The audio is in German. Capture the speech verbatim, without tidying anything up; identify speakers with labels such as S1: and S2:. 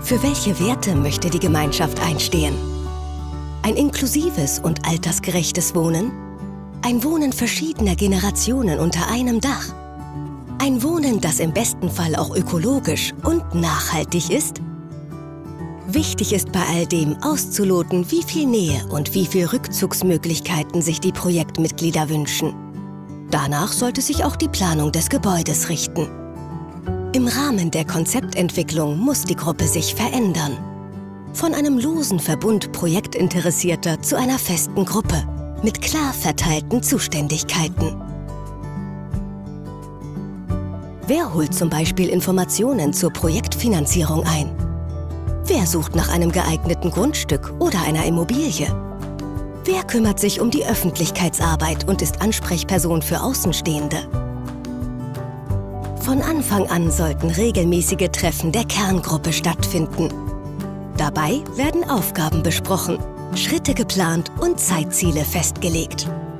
S1: Für welche Werte möchte die Gemeinschaft einstehen? Ein inklusives und altersgerechtes Wohnen? Ein Wohnen verschiedener Generationen unter einem Dach? Ein Wohnen, das im besten Fall auch ökologisch und nachhaltig ist? Wichtig ist bei all dem auszuloten, wie viel Nähe und wie viel Rückzugsmöglichkeiten sich die Projektmitglieder wünschen. Danach sollte sich auch die Planung des Gebäudes richten. Im Rahmen der Konzeptentwicklung muss die Gruppe sich verändern. Von einem losen Verbund Projektinteressierter zu einer festen Gruppe mit klar verteilten Zuständigkeiten. Wer holt zum Beispiel Informationen zur Projektfinanzierung ein? Wer sucht nach einem geeigneten Grundstück oder einer Immobilie? Wer kümmert sich um die Öffentlichkeitsarbeit und ist Ansprechperson für Außenstehende? Von Anfang an sollten regelmäßige Treffen der Kerngruppe stattfinden. Dabei werden Aufgaben besprochen, Schritte geplant und Zeitziele festgelegt.